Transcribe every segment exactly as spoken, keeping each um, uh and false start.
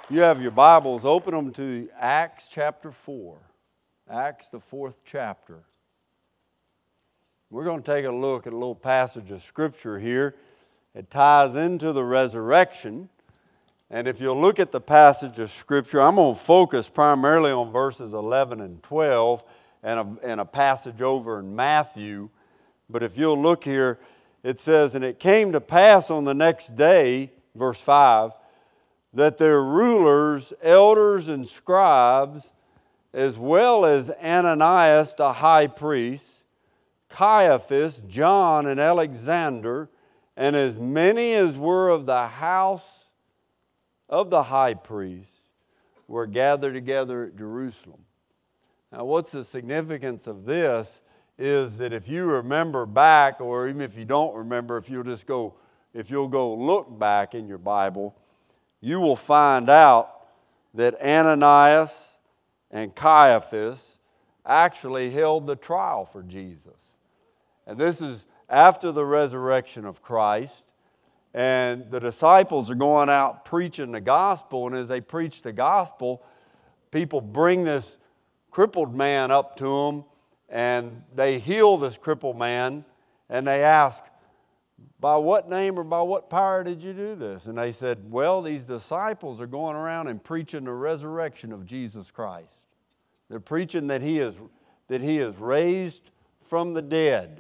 You have your Bibles, open them to Acts chapter four. Acts, the fourth chapter. We're going to take a look at a little passage of Scripture here. It ties into the resurrection. And if you'll look at the passage of Scripture, I'm going to focus primarily on verses eleven and twelve and a, and a passage over in Matthew. But if you'll look here, it says, "And it came to pass on the next day," verse five, "that their rulers, elders, and scribes, as well as Ananias the high priest, Caiaphas, John, and Alexander, and as many as were of the house of the high priest, were gathered together at Jerusalem." Now, what's the significance of this is that if you remember back, or even if you don't remember, if you'll just go, if you'll go look back in your Bible, you will find out that Ananias and Caiaphas actually held the trial for Jesus. And this is after the resurrection of Christ. And the disciples are going out preaching the gospel. And as they preach the gospel, people bring this crippled man up to them. And they heal this crippled man. And they ask, "By what name or by what power did you do this?" And they said, "Well, these disciples are going around and preaching the resurrection of Jesus Christ. They're preaching that he is, that he is raised from the dead."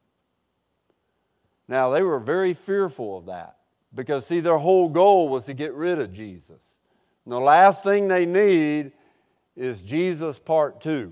Now, they were very fearful of that because, see, their whole goal was to get rid of Jesus. And the last thing they need is Jesus part two.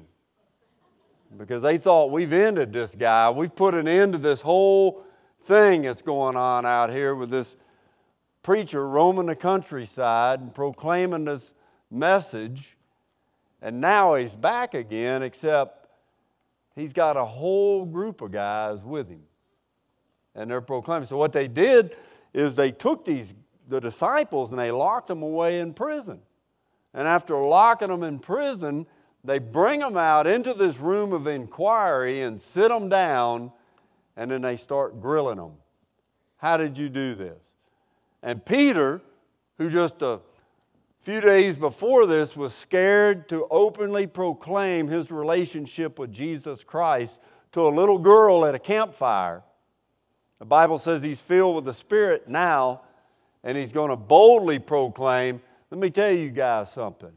Because they thought, we've ended this guy. We've put an end to this whole thing that's going on out here with this preacher roaming the countryside and proclaiming this message. And now he's back again, except he's got a whole group of guys with him. And they're proclaiming. So what they did is they took these the disciples and they locked them away in prison. And after locking them in prison, they bring them out into this room of inquiry and sit them down. And then they start grilling them. "How did you do this?" And Peter, who just a few days before this was scared to openly proclaim his relationship with Jesus Christ to a little girl at a campfire, the Bible says he's filled with the Spirit now, and he's going to boldly proclaim, "Let me tell you guys something.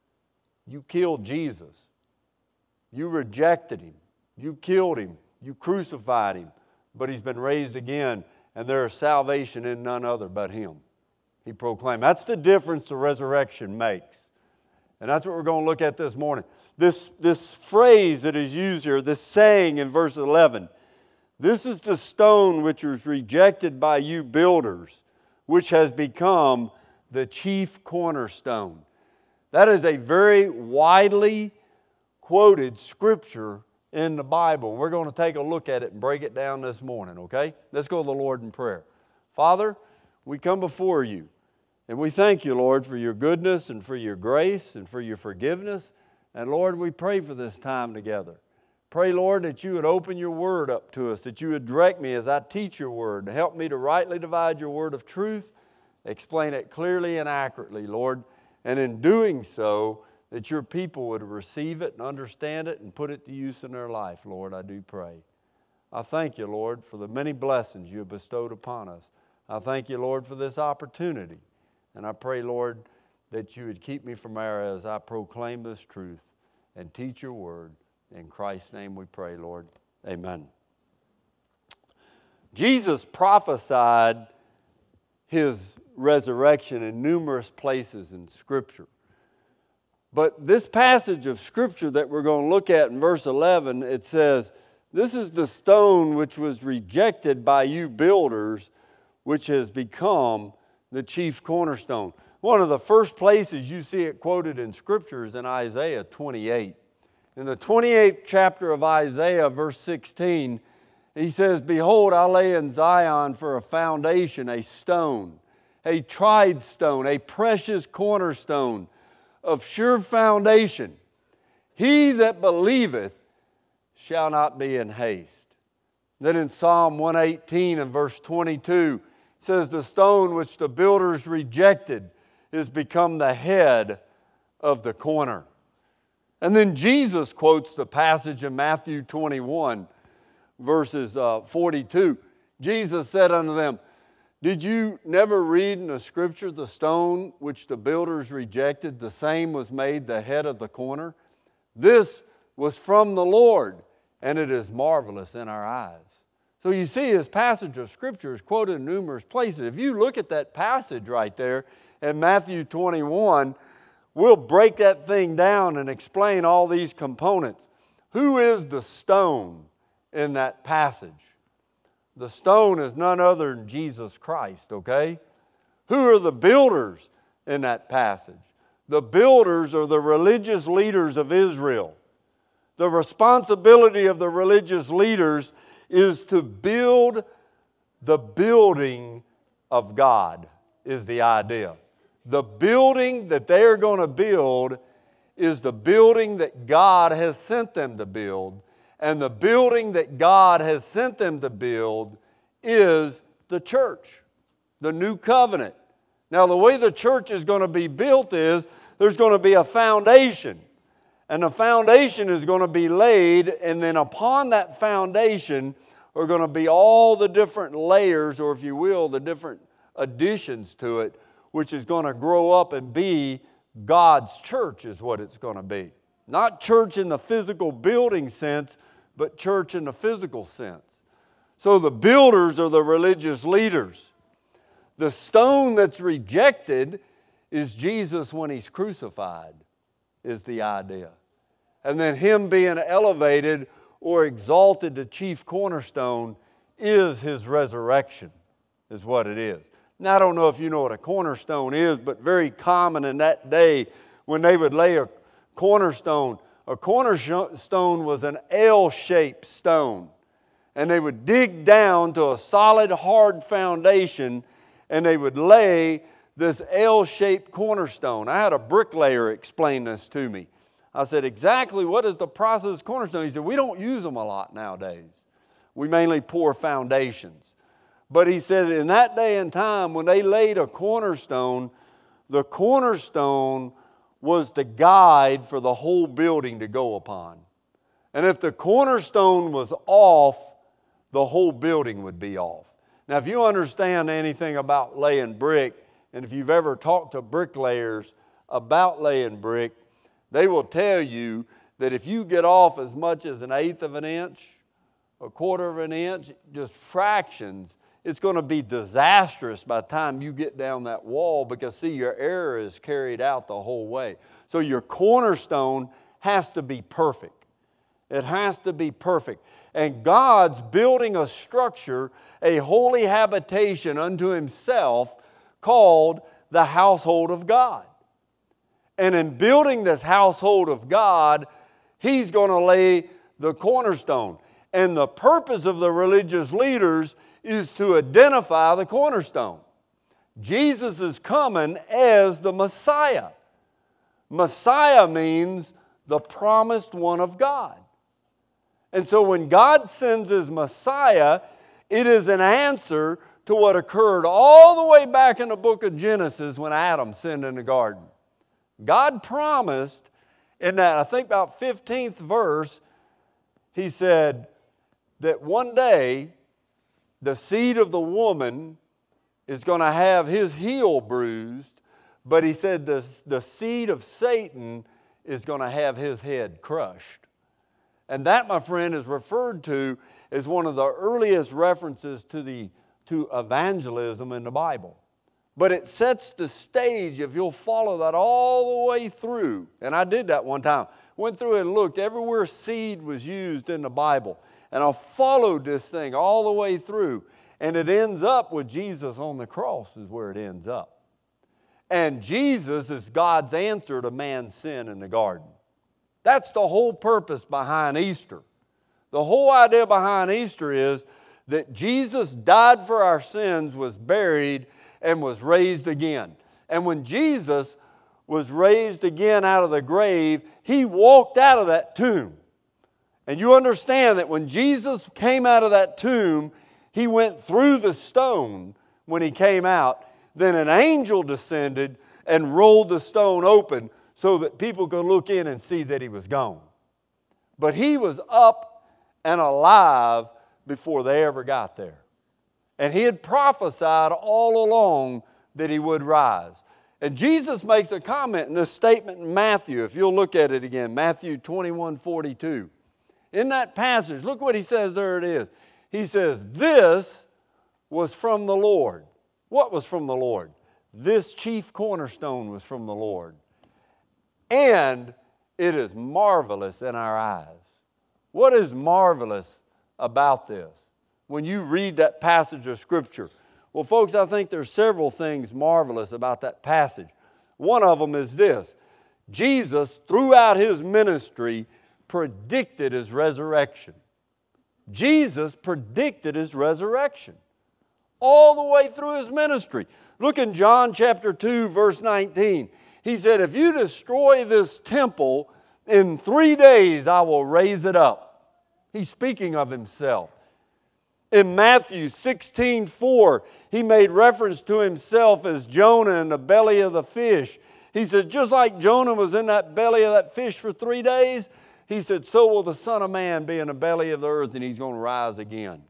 You killed Jesus. You rejected him. You killed him. You crucified him, but he's been raised again, and there is salvation in none other but him." He proclaimed. That's the difference the resurrection makes. And that's what we're going to look at this morning. This, this phrase that is used here, this saying in verse eleven, "This is the stone which was rejected by you builders, which has become the chief cornerstone." That is a very widely quoted scripture in the Bible. We're going to take a look at it and break it down this morning, okay? Let's go to the Lord in prayer. Father, we come before you, and we thank you, Lord, for your goodness and for your grace and for your forgiveness. And Lord, we pray for this time together. Pray, Lord, that you would open your word up to us, that you would direct me as I teach your word, and help me to rightly divide your word of truth, explain it clearly and accurately, Lord, and in doing so, that your people would receive it and understand it and put it to use in their life, Lord, I do pray. I thank you, Lord, for the many blessings you have bestowed upon us. I thank you, Lord, for this opportunity. And I pray, Lord, that you would keep me from error as I proclaim this truth and teach your word. In Christ's name we pray, Lord. Amen. Jesus prophesied his resurrection in numerous places in Scripture. But this passage of Scripture that we're going to look at in verse eleven, it says, "This is the stone which was rejected by you builders, which has become the chief cornerstone." One of the first places you see it quoted in Scripture is in Isaiah twenty-eight. In the twenty-eighth chapter of Isaiah, verse sixteen, he says, "Behold, I lay in Zion for a foundation, a stone, a tried stone, a precious cornerstone, of sure foundation. He that believeth shall not be in haste." Then in Psalm one eighteen and verse twenty-two, it says, "The stone which the builders rejected is become the head of the corner. And then Jesus quotes the passage in Matthew twenty-one, verses uh, forty-two. Jesus said unto them, did you never read in the Scripture, the stone which the builders rejected, the same was made the head of the corner? This was from the Lord, and it is marvelous in our eyes. So you see, his passage of Scripture is quoted in numerous places. If you look at that passage right there in Matthew twenty-one, we'll break that thing down and explain all these components. Who is the stone in that passage? The stone is none other than Jesus Christ, okay? Who are the builders in that passage? The builders are the religious leaders of Israel. The responsibility of the religious leaders is to build the building of God, is the idea. The building that they are going to build is the building that God has sent them to build. And the building that God has sent them to build is the church, the new covenant. Now, the way the church is going to be built is there's going to be a foundation. And the foundation is going to be laid, and then upon that foundation are going to be all the different layers, or if you will, the different additions to it, which is going to grow up and be God's church is what it's going to be. Not church in the physical building sense, but church in the physical sense. So the builders are the religious leaders. The stone that's rejected is Jesus when He's crucified, is the idea. And then Him being elevated or exalted to chief cornerstone is His resurrection, is what it is. Now, I don't know if you know what a cornerstone is, but very common in that day when they would lay a cornerstone. A cornerstone was an L-shaped stone. And they would dig down to a solid, hard foundation, and they would lay this L-shaped cornerstone. I had a bricklayer explain this to me. I said, exactly what is the process of cornerstone? He said, we don't use them a lot nowadays. We mainly pour foundations. But he said, in that day and time, when they laid a cornerstone, the cornerstone was the guide for the whole building to go upon. And if the cornerstone was off, the whole building would be off. Now, if you understand anything about laying brick, and if you've ever talked to bricklayers about laying brick, they will tell you that if you get off as much as an eighth of an inch, a quarter of an inch, just fractions, it's going to be disastrous by the time you get down that wall, because, see, your error is carried out the whole way. So your cornerstone has to be perfect. It has to be perfect. And God's building a structure, a holy habitation unto Himself called the household of God. And in building this household of God, He's going to lay the cornerstone. And the purpose of the religious leaders is to identify the cornerstone. Jesus is coming as the Messiah. Messiah means the promised one of God. And so when God sends His Messiah, it is an answer to what occurred all the way back in the book of Genesis when Adam sinned in the garden. God promised in that, I think about fifteenth verse, He said that one day the seed of the woman is going to have his heel bruised, but He said the, the seed of Satan is going to have his head crushed. And that, my friend, is referred to as one of the earliest references to, the, to evangelism in the Bible. But it sets the stage, if you'll follow that all the way through. And I did that one time. Went through and looked everywhere seed was used in the Bible. And I followed this thing all the way through. And it ends up with Jesus on the cross is where it ends up. And Jesus is God's answer to man's sin in the garden. That's the whole purpose behind Easter. The whole idea behind Easter is that Jesus died for our sins, was buried, and was raised again. And when Jesus was raised again out of the grave, He walked out of that tomb. And you understand that when Jesus came out of that tomb, He went through the stone when He came out. Then an angel descended and rolled the stone open so that people could look in and see that he was gone. But he was up and alive before they ever got there. And he had prophesied all along that he would rise. And Jesus makes a comment in this statement in Matthew, if you'll look at it again, Matthew twenty-one forty-two. In that passage, look what he says, there it is. He says, this was from the Lord. What was from the Lord? This chief cornerstone was from the Lord. And it is marvelous in our eyes. What is marvelous about this? When you read that passage of Scripture. Well, folks, I think there's several things marvelous about that passage. One of them is this. Jesus, throughout his ministry, predicted his resurrection. Jesus predicted his resurrection all the way through his ministry. Look in John chapter two, verse nineteen. He said, if you destroy this temple, in three days I will raise it up. He's speaking of himself. In Matthew sixteen four, he made reference to himself as Jonah in the belly of the fish. He said, just like Jonah was in that belly of that fish for three days, he said, so will the Son of Man be in the belly of the earth, and he's going to rise again.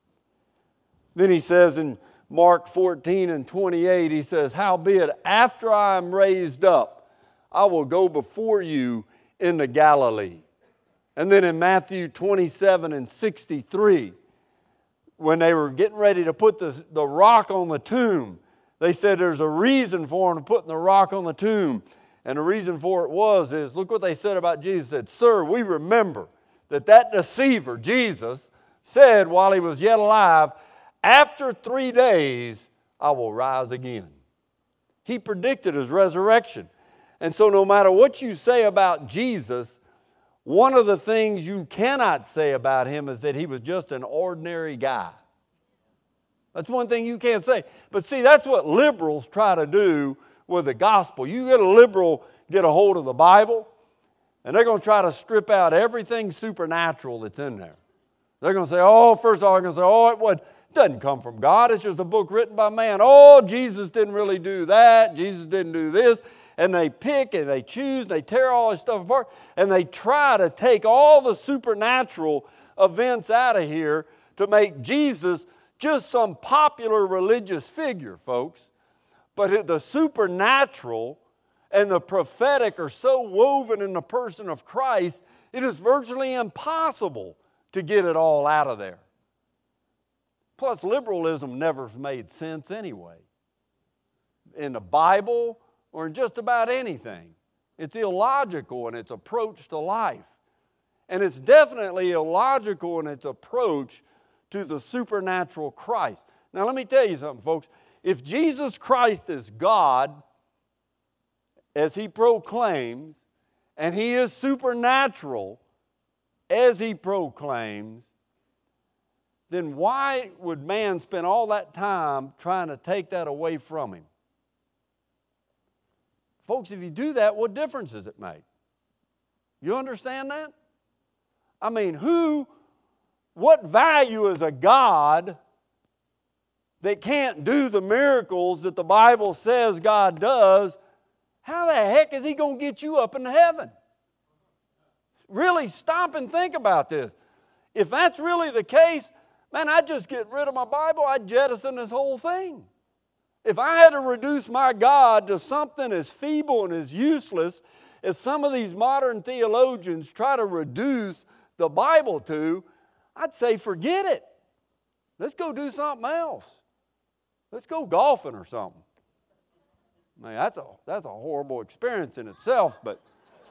Then he says in Mark fourteen and twenty-eight, he says, howbeit, after I am raised up, I will go before you into Galilee. And then in Matthew twenty-seven and sixty-three, when they were getting ready to put the, the rock on the tomb, they said there's a reason for them putting the rock on the tomb. And the reason for it was, is look what they said about Jesus. They said, sir, we remember that that deceiver, Jesus, said while he was yet alive, after three days, I will rise again. He predicted his resurrection. And so no matter what you say about Jesus, one of the things you cannot say about him is that he was just an ordinary guy. That's one thing you can't say. But see, that's what liberals try to do with the gospel. You get a liberal get a hold of the Bible, and they're going to try to strip out everything supernatural that's in there. They're going to say, oh, first of all, they're going to say, oh, it wasn't. Doesn't come from God. It's just a book written by man. Oh, Jesus didn't really do that. Jesus didn't do this. And they pick and they choose, and they tear all this stuff apart, and they try to take all the supernatural events out of here to make Jesus just some popular religious figure, folks. But the supernatural and the prophetic are so woven in the person of Christ, it is virtually impossible to get it all out of there. Plus, liberalism never made sense anyway. In the Bible or in just about anything. It's illogical in its approach to life. And it's definitely illogical in its approach to the supernatural Christ. Now, let me tell you something, folks. If Jesus Christ is God, as he proclaims, and he is supernatural, as he proclaims, then why would man spend all that time trying to take that away from him? Folks, if you do that, what difference does it make? You understand that? I mean, who, what value is a God that can't do the miracles that the Bible says God does? How the heck is he going to get you up into heaven? Really stop and think about this. If that's really the case, man, I'd just get rid of my Bible. I'd jettison this whole thing. If I had to reduce my God to something as feeble and as useless as some of these modern theologians try to reduce the Bible to, I'd say forget it. Let's go do something else. Let's go golfing or something. Man, that's a, that's a horrible experience in itself, but,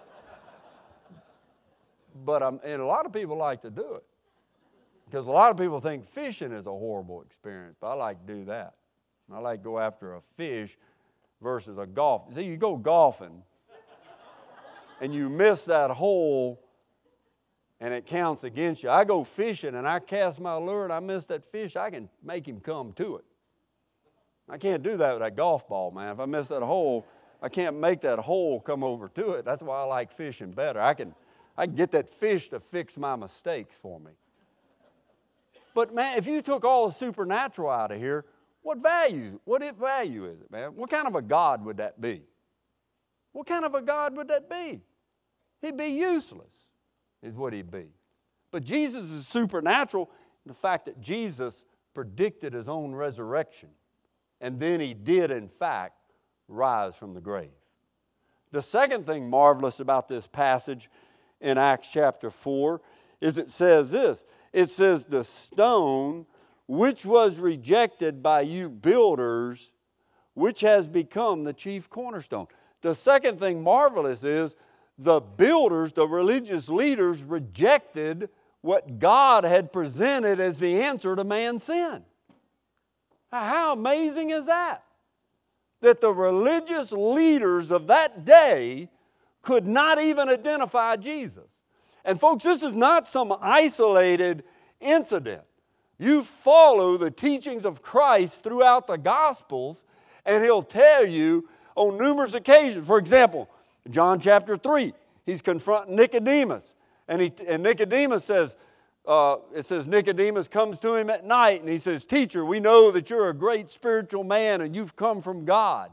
but I'm, and a lot of people like to do it. Because a lot of people think fishing is a horrible experience, but I like to do that. I like to go after a fish versus a golf. See, you go golfing, and you miss that hole, and it counts against you. I go fishing, and I cast my lure, and I miss that fish, I can make him come to it. I can't do that with that golf ball, man. If I miss that hole, I can't make that hole come over to it. That's why I like fishing better. I can, I can get that fish to fix my mistakes for me. But, man, if you took all the supernatural out of here, what value, what value is it, man? What kind of a God would that be? What kind of a God would that be? He'd be useless, is what he'd be. But Jesus is supernatural in the fact that Jesus predicted his own resurrection. And then he did, in fact, rise from the grave. The second thing marvelous about this passage in Acts chapter four is it says this. It says, the stone which was rejected by you builders, which has become the chief cornerstone. The second thing marvelous is the builders, the religious leaders, rejected what God had presented as the answer to man's sin. How amazing is that? That the religious leaders of that day could not even identify Jesus. And folks, this is not some isolated incident. You follow the teachings of Christ throughout the Gospels, and he'll tell you on numerous occasions. For example, John chapter three, he's confronting Nicodemus. And, he, and Nicodemus says, uh, it says Nicodemus comes to him at night and he says, teacher, we know that you're a great spiritual man and you've come from God.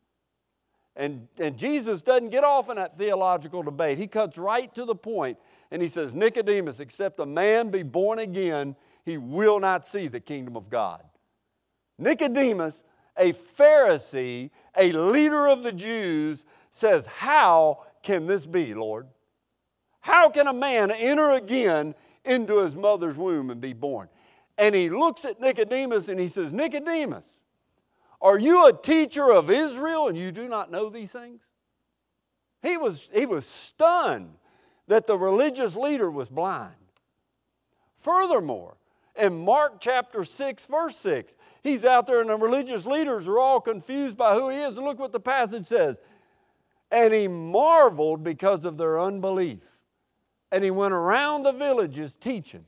And, and Jesus doesn't get off in that theological debate. He cuts right to the point and he says, Nicodemus, except a man be born again, he will not see the kingdom of God. Nicodemus, a Pharisee, a leader of the Jews, says, how can this be, Lord? How can a man enter again into his mother's womb and be born? And he looks at Nicodemus and he says, Nicodemus, are you a teacher of Israel and you do not know these things? He was, he was stunned that the religious leader was blind. Furthermore, in Mark chapter six, verse six, he's out there and the religious leaders are all confused by who he is. And look what the passage says. And he marveled because of their unbelief. And he went around the villages teaching.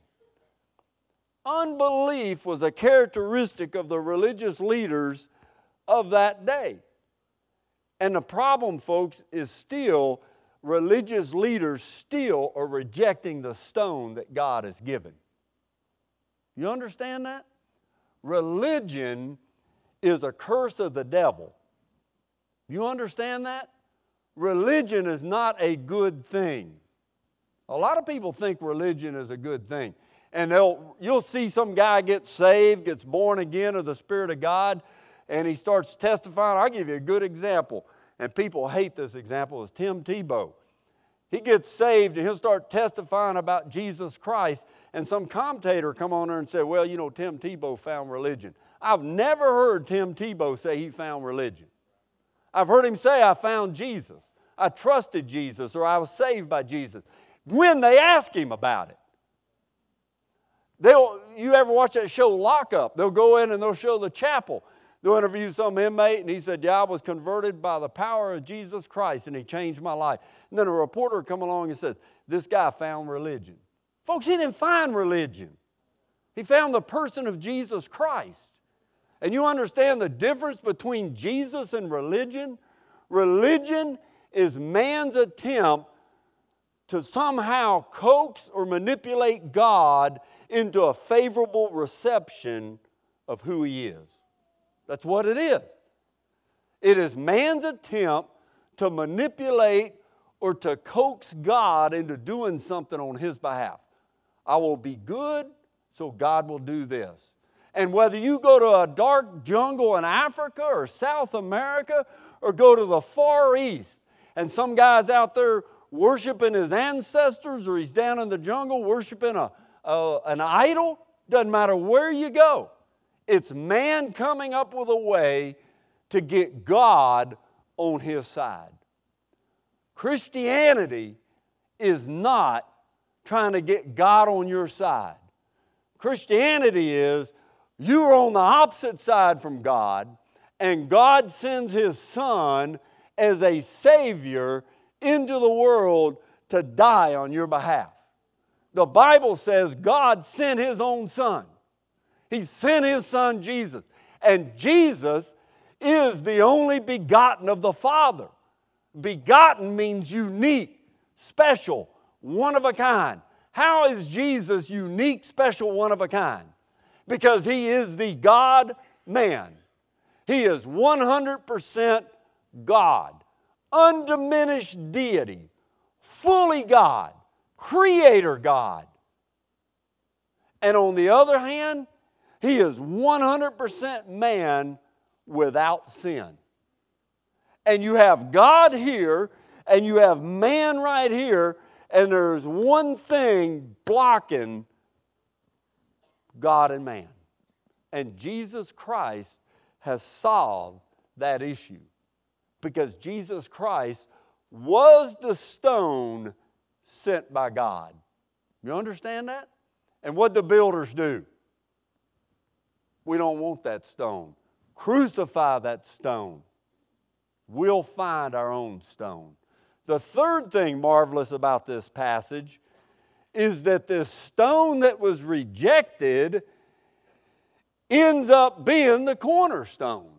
Unbelief was a characteristic of the religious leaders of that day. And the problem, folks, is still religious leaders still are rejecting the stone that God has given. You understand that? Religion is a curse of the devil. You understand that? Religion is not a good thing. A lot of people think religion is a good thing. And they'll, you'll see some guy get saved, gets born again of the Spirit of God, and he starts testifying. I'll give you a good example. And people hate this example. It's Tim Tebow. He gets saved and he'll start testifying about Jesus Christ. And some commentator come on there and say, well, you know, Tim Tebow found religion. I've never heard Tim Tebow say he found religion. I've heard him say, I found Jesus. I trusted Jesus, or I was saved by Jesus. When they ask him about it. They'll, you ever watch that show Lock Up? They'll go in and they'll show the chapel. They'll interview some inmate and he said, yeah, I was converted by the power of Jesus Christ and he changed my life. And then a reporter come along and said, this guy found religion. Folks, he didn't find religion. He found the person of Jesus Christ. And you understand the difference between Jesus and religion? Religion is man's attempt to somehow coax or manipulate God into a favorable reception of who He is. That's what it is. It is man's attempt to manipulate or to coax God into doing something on His behalf. I will be good, so God will do this. And whether you go to a dark jungle in Africa or South America or go to the Far East, and some guy's out there worshiping his ancestors, or he's down in the jungle worshiping a, a, an idol, doesn't matter where you go. It's man coming up with a way to get God on his side. Christianity is not trying to get God on your side. Christianity is you're on the opposite side from God, and God sends His Son as a Savior into the world to die on your behalf. The Bible says God sent His own Son. He sent His Son Jesus. And Jesus is the only begotten of the Father. Begotten means unique, special, one of a kind. How is Jesus unique, special, one of a kind? Because He is the God-man. He is one hundred percent God. undiminished deity, fully God, creator God. And on the other hand, he is one hundred percent man without sin. And you have God here, and you have man right here, and there's one thing blocking God and man. And Jesus Christ has solved that issue. Because Jesus Christ was the stone sent by God. You understand that? And what the builders do? We don't want that stone. Crucify that stone. We'll find our own stone. The third thing marvelous about this passage is that this stone that was rejected ends up being the cornerstone.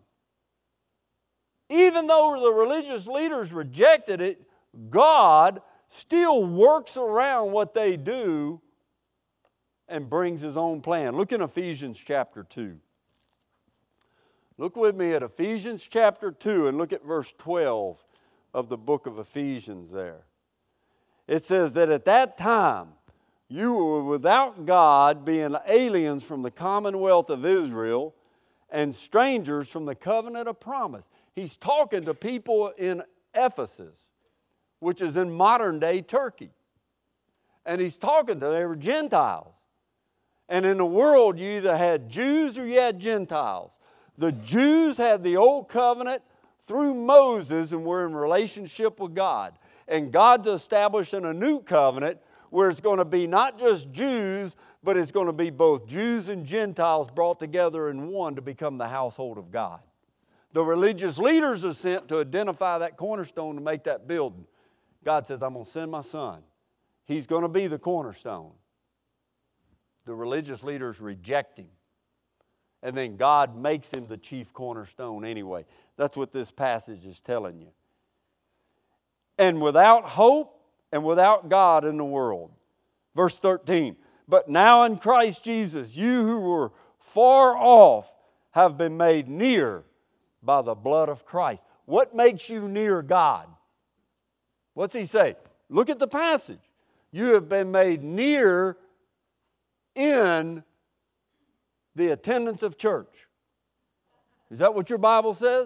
Even though the religious leaders rejected it, God still works around what they do and brings His own plan. Look in Ephesians chapter two. Look with me at Ephesians chapter two and look at verse twelve of the book of Ephesians there. It says that at that time you were without God, being aliens from the commonwealth of Israel and strangers from the covenant of promise. He's talking to people in Ephesus, which is in modern day Turkey. And he's talking to, they were Gentiles. And in the world you either had Jews or you had Gentiles. The Jews had the old covenant through Moses and were in relationship with God. And God's establishing a new covenant where it's going to be not just Jews, but it's going to be both Jews and Gentiles brought together in one to become the household of God. The religious leaders are sent to identify that cornerstone to make that building. God says, I'm going to send my son. He's going to be the cornerstone. The religious leaders reject him. And then God makes him the chief cornerstone anyway. That's what this passage is telling you. And without hope and without God in the world. Verse thirteen. But now in Christ Jesus, you who were far off have been made near by the blood of Christ. What makes you near God? What's he say? Look at the passage. You have been made near in the attendance of church. Is that what your Bible says?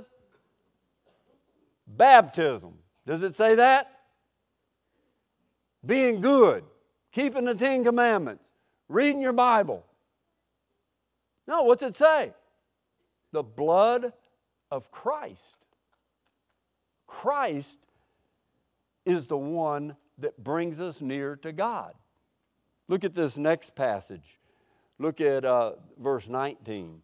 Baptism. Does it say that? Being good. Keeping the Ten Commandments. Reading your Bible. No, what's it say? The blood of Christ. Christ is the one that brings us near to God. Look at this next passage. Look at uh, verse nineteen.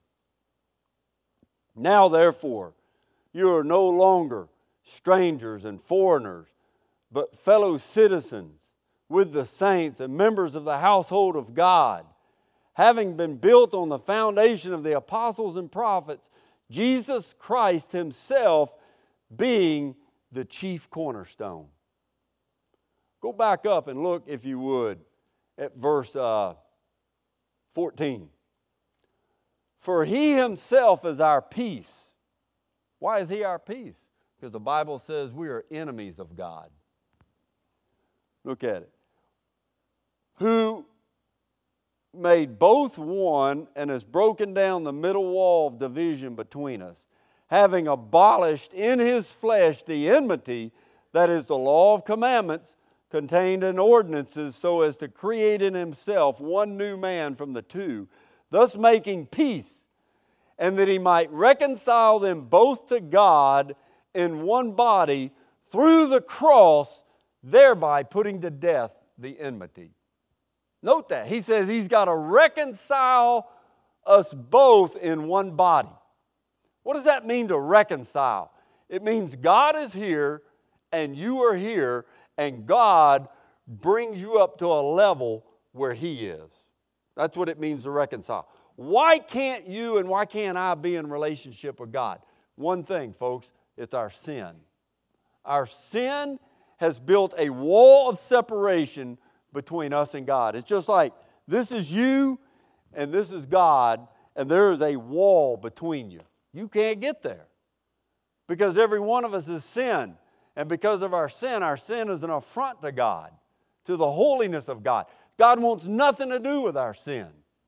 Now therefore, you are no longer strangers and foreigners, but fellow citizens with the saints and members of the household of God, having been built on the foundation of the apostles and prophets, Jesus Christ Himself being the chief cornerstone. Go back up and look, if you would, at verse uh, fourteen. For He Himself is our peace. Why is He our peace? Because the Bible says we are enemies of God. Look at it. Who made both one and has broken down the middle wall of division between us, having abolished in His flesh the enmity, that is the law of commandments, contained in ordinances, so as to create in Himself one new man from the two, thus making peace, and that He might reconcile them both to God in one body through the cross, thereby putting to death the enmity. Note that. He says He's got to reconcile us both in one body. What does that mean to reconcile? It means God is here and you are here, and God brings you up to a level where He is. That's what it means to reconcile. Why can't you and why can't I be in relationship with God? One thing, folks, it's our sin. Our sin has built a wall of separation between us and God. It's just like this is you and this is God, and there is a wall between you. You can't get there because every one of us has sinned. And because of our sin, our sin is an affront to God, to the holiness of God. God wants nothing to do with our sin.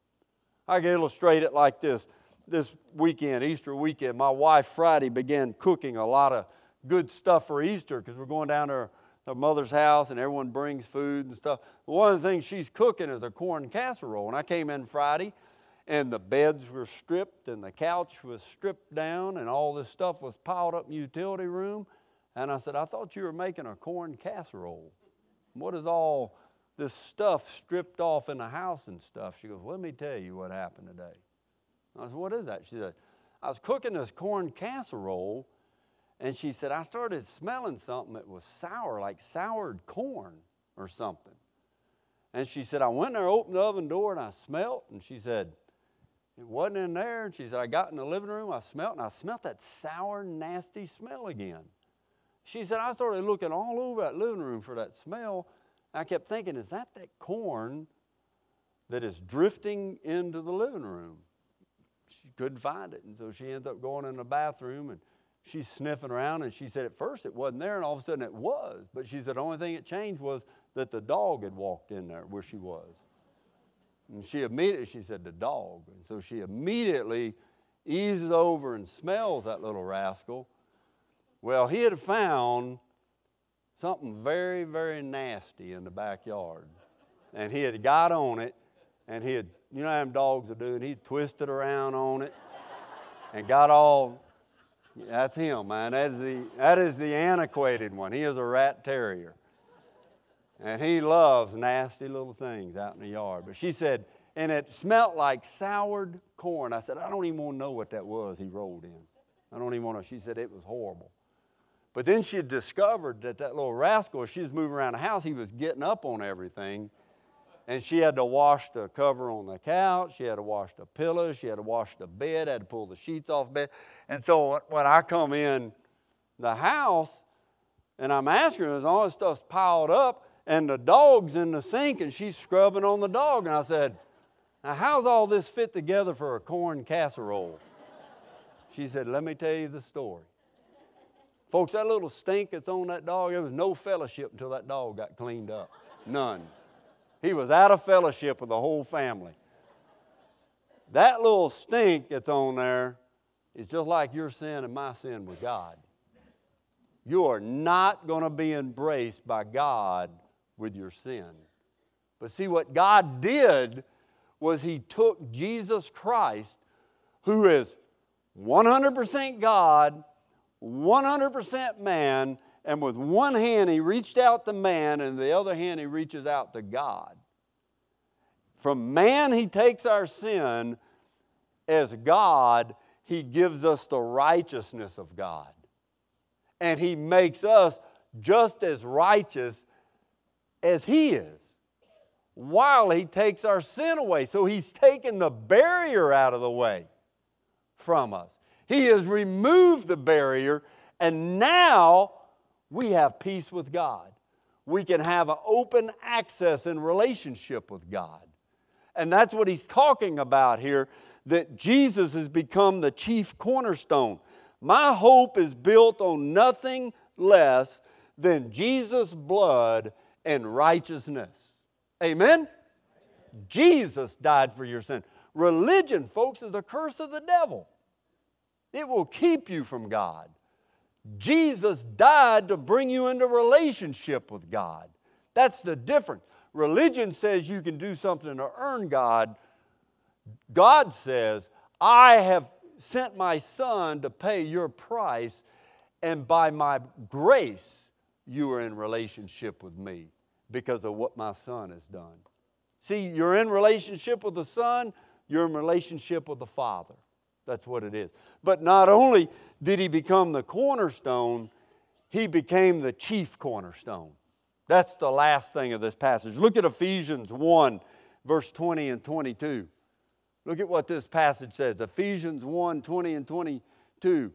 I can illustrate it like this. This weekend, Easter weekend, my wife Friday began cooking a lot of good stuff for Easter because we're going down to her, her mother's house and everyone brings food and stuff. One of the things she's cooking is a corn casserole. And I came in Friday and the beds were stripped and the couch was stripped down and all this stuff was piled up in the utility room. And I said, I thought you were making a corn casserole. What is all this stuff stripped off in the house and stuff? She goes, let me tell you what happened today. I said, what is that? She said, I was cooking this corn casserole, and she said, I started smelling something that was sour, like soured corn or something. And she said, I went in there, opened the oven door, and I smelt, and she said, it wasn't in there. And she said, I got in the living room, I smelt, and I smelt that sour, nasty smell again. She said, I started looking all over that living room for that smell. I kept thinking, is that that corn that is drifting into the living room? She couldn't find it, and so she ends up going in the bathroom, and she's sniffing around, and she said at first it wasn't there, and all of a sudden it was. But she said the only thing that changed was that the dog had walked in there where she was. And she immediately, she said, the dog. And so she immediately eases over and smells that little rascal. Well, he had found something very, very nasty in the backyard. And he had got on it, and he had, you know how them dogs will do, and he twisted around on it and got all, that's him, man. That is the, that is the antiquated one. He is a rat terrier. And he loves nasty little things out in the yard. But she said, and it smelled like soured corn. I said, I don't even want to know what that was he rolled in. I don't even want to. She said it was horrible. But then she had discovered that that little rascal, as she was moving around the house, he was getting up on everything. And she had to wash the cover on the couch. She had to wash the pillows. She had to wash the bed. Had to pull the sheets off the bed. And so when I come in the house and I'm asking her, all this stuff's piled up and the dog's in the sink and she's scrubbing on the dog. And I said, now how's all this fit together for a corn casserole? She said, let me tell you the story. Folks, that little stink that's on that dog, there was no fellowship until that dog got cleaned up. None. He was out of fellowship with the whole family. That little stink that's on there is just like your sin and my sin with God. You are not going to be embraced by God with your sin. But see, what God did was He took Jesus Christ, who is one hundred percent God, one hundred percent man, and with one hand He reached out to man, and the other hand He reaches out to God. From man He takes our sin. As God, He gives us the righteousness of God. And He makes us just as righteous as He is, while He takes our sin away. So He's taken the barrier out of the way from us. He has removed the barrier, and now we have peace with God. We can have an open access and relationship with God. And that's what He's talking about here, that Jesus has become the chief cornerstone. My hope is built on nothing less than Jesus' blood and righteousness. Amen? Jesus died for your sin. Religion, folks, is a curse of the devil. It will keep you from God. Jesus died to bring you into relationship with God. That's the difference. Religion says you can do something to earn God. God says, I have sent my Son to pay your price, and by my grace, you are in relationship with me because of what my Son has done. See, you're in relationship with the Son, you're in relationship with the Father. That's what it is. But not only did He become the cornerstone, He became the chief cornerstone. That's the last thing of this passage. Look at Ephesians one, verse twenty and twenty-two. Look at what this passage says. Ephesians one, twenty and twenty-two.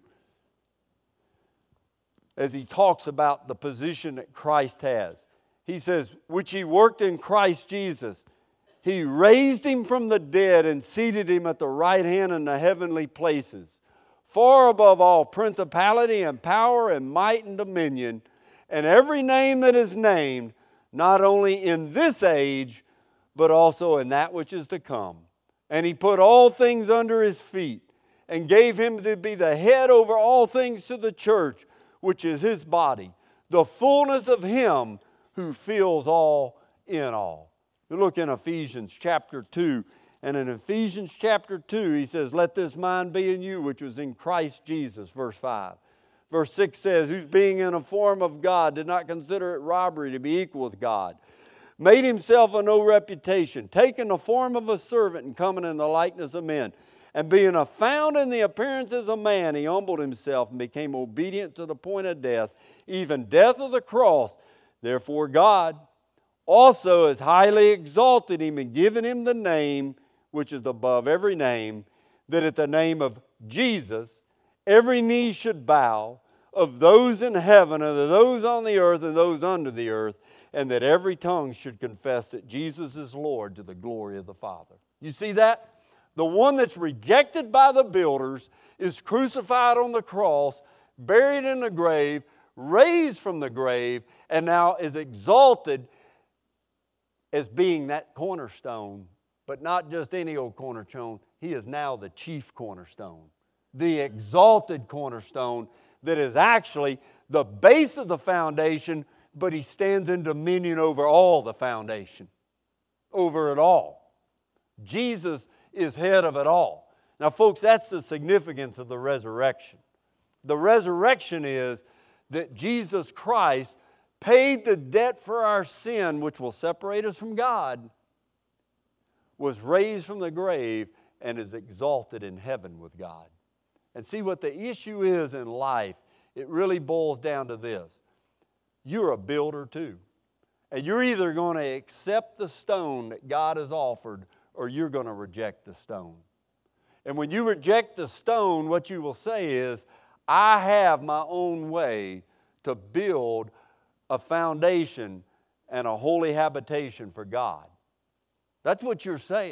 As he talks about the position that Christ has. He says, which He worked in Christ Jesus. He raised Him from the dead and seated Him at the right hand in the heavenly places, far above all principality and power and might and dominion, and every name that is named, not only in this age, but also in that which is to come. And he put all things under his feet, and gave him to be the head over all things to the church, which is his body, the fullness of him who fills all in all. You look in Ephesians chapter two, and in Ephesians chapter two, he says, let this mind be in you, which was in Christ Jesus, verse five. Verse six says, whose being in a form of God did not consider it robbery to be equal with God, made himself of no reputation, taking the form of a servant and coming in the likeness of men. And being a found in the appearance as a man, he humbled himself and became obedient to the point of death, even death of the cross. Therefore God also has highly exalted him and given him the name which is above every name, that at the name of Jesus every knee should bow, of those in heaven and of those on the earth and those under the earth, and that every tongue should confess that Jesus is Lord, to the glory of the Father. You see that? The one that's rejected by the builders is crucified on the cross, buried in the grave, raised from the grave, and now is exalted as being that cornerstone. But not just any old cornerstone. He is now the chief cornerstone. The exalted cornerstone that is actually the base of the foundation, but he stands in dominion over all the foundation. Over it all. Jesus is head of it all. Now, folks, that's the significance of the resurrection. The resurrection is that Jesus Christ paid the debt for our sin, which will separate us from God, was raised from the grave, and is exalted in heaven with God. And see, what the issue is in life, it really boils down to this. You're a builder too. And you're either going to accept the stone that God has offered, or you're going to reject the stone. And when you reject the stone, what you will say is, I have my own way to build a foundation and a holy habitation for God. That's what you're saying.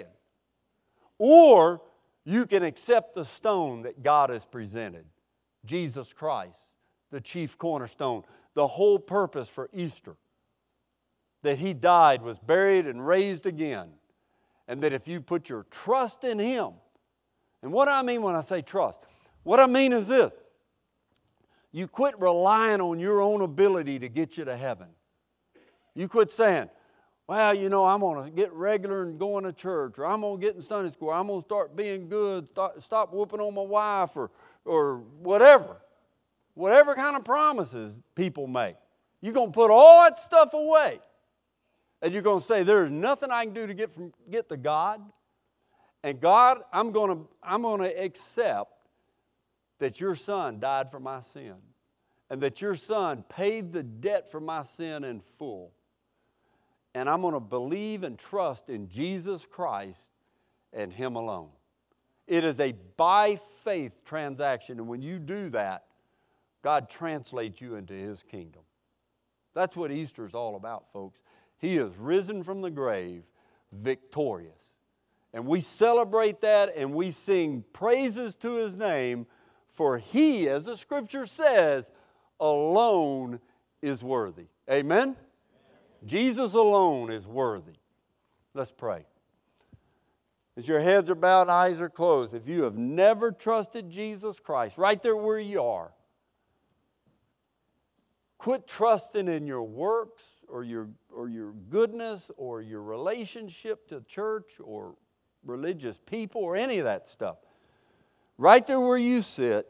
Or you can accept the stone that God has presented. Jesus Christ, the chief cornerstone. The whole purpose for Easter. That He died, was buried, and raised again. And that if you put your trust in Him. And what I mean when I say trust, what I mean is this. You quit relying on your own ability to get you to heaven. You quit saying, well, you know, I'm going to get regular and going to church, or I'm going to get in Sunday school, or I'm going to start being good, start, stop whooping on my wife, or, or whatever. Whatever kind of promises people make. You're going to put all that stuff away. And you're going to say, there's nothing I can do to get, from, get to God. And God, I'm going to, I'm going to accept that your Son died for my sin. And that your Son paid the debt for my sin in full. And I'm going to believe and trust in Jesus Christ and Him alone. It is a by faith transaction. And when you do that, God translates you into His kingdom. That's what Easter is all about, folks. He is risen from the grave, victorious. And we celebrate that and we sing praises to His name, for He, as the Scripture says, alone is worthy. Amen? Jesus alone is worthy. Let's pray. As your heads are bowed and eyes are closed, if you have never trusted Jesus Christ, right there where you are, quit trusting in your works or your, or your goodness or your relationship to church or religious people or any of that stuff. Right there where you sit,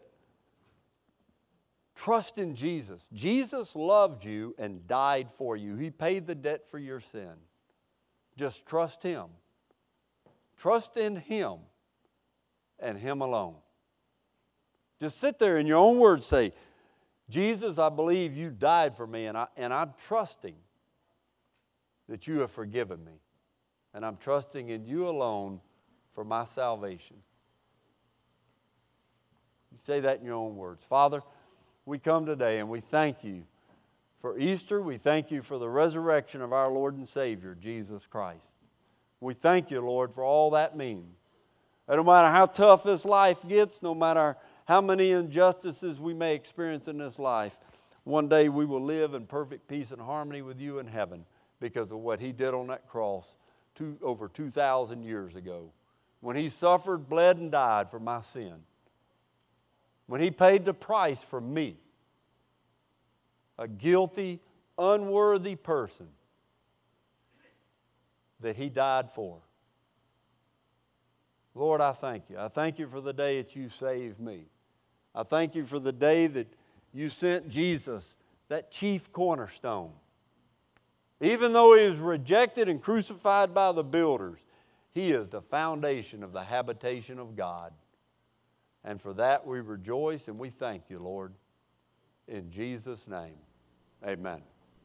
trust in Jesus. Jesus loved you and died for you. He paid the debt for your sin. Just trust Him. Trust in Him and Him alone. Just sit there in your own words, say, Jesus, I believe you died for me, and, I, and I'm trusting that you have forgiven me. And I'm trusting in you alone for my salvation. You say that in your own words. Father, we come today and we thank you for Easter. We thank you for the resurrection of our Lord and Savior, Jesus Christ. We thank you, Lord, for all that means. And no matter how tough this life gets, no matter how many injustices we may experience in this life, one day we will live in perfect peace and harmony with you in heaven because of what he did on that cross two, over two thousand years ago. When he suffered, bled, and died for my sin. When he paid the price for me, a guilty, unworthy person that he died for. Lord, I thank you. I thank you for the day that you saved me. I thank you for the day that you sent Jesus, that chief cornerstone. Even though he was rejected and crucified by the builders, he is the foundation of the habitation of God. And for that we rejoice and we thank you, Lord. In Jesus' name, amen.